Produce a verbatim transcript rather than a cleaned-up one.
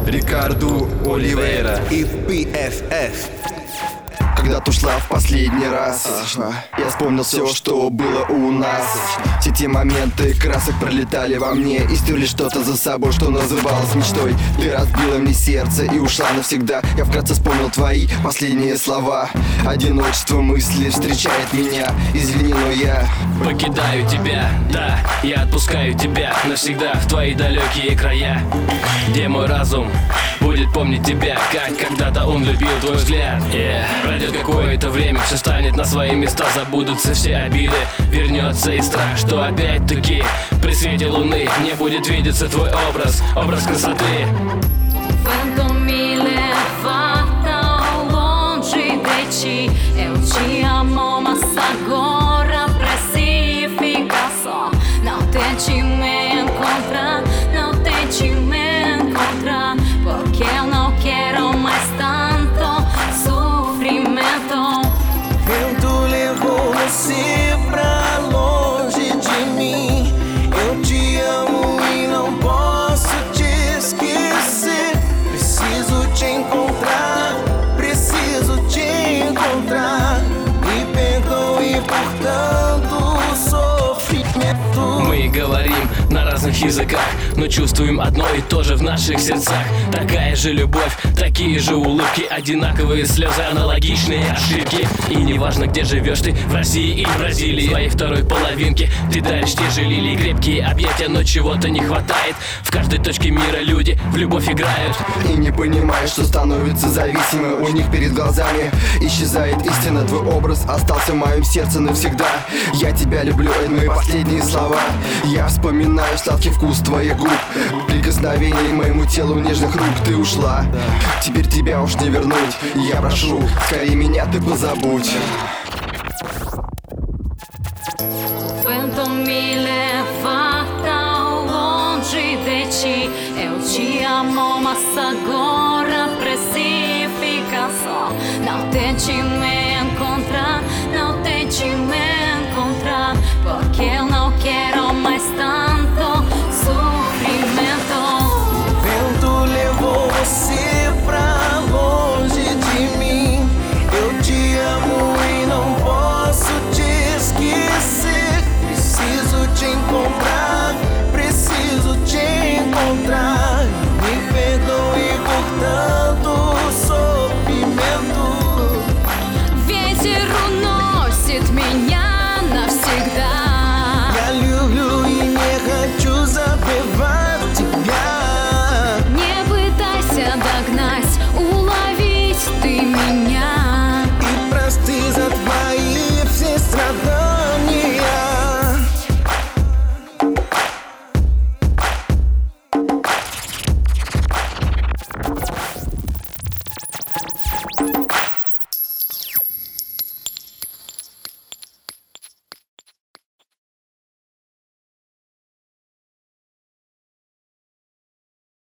Рикарду Оливейра и пи эф эф. Когда ты ушла в последний раз, я вспомнил все, что было у нас. Все те моменты красок пролетали во мне и стерли что-то за собой, что называлось мечтой. Ты разбила мне сердце и ушла навсегда. Я вкратце вспомнил твои последние слова. Одиночество мысли встречает меня. Извини, но я покидаю тебя, да, я отпускаю тебя навсегда в твои далекие края, где мой разум будет помнить тебя, как когда-то он любил твой взгляд. yeah. Пройдет какое-то время, все станет на свои места, забудутся все обиды, вернется и страх, что опять-таки при свете луны не будет видеться твой образ, образ красоты. Vento mi levanta longe de ti. Eu te amo, mas agora precifica só. Não tente me encontrar, não tente me encontrar, porque eu não quero mais tanto sofrimento. Vento levou você pra longe de mim. Eu te amo e não posso te esquecer. Preciso te encontrar, preciso te encontrar. Me perdoe por tanto sofrimento. Мы говорим на разных языках, но чувствуем одно и то же в наших сердцах. Такая же любовь, такие же улыбки, одинаковые слезы, аналогичные ошибки. И неважно, где живешь ты, в России или Бразилии, своей второй половинке ты даришь те же лилии, крепкие объятия, но чего-то не хватает. В каждой точке мира люди в любовь играют и не понимают, что становятся зависимы. У них перед глазами исчезает истина. Твой образ остался в моем сердце навсегда. Я тебя люблю, это мои последние слова. Я вспоминаю сладкий вкус твоих губ, прикосновений моему телу нежных рук. Ты ушла, теперь тебя уж не вернуть. Я прошу, скорее меня ты позабудь. Vento me levanta longe de ti. Eu te amo, mas agora precifica só. Não tente me encontrar, não tente me encontrar, porque eu não quero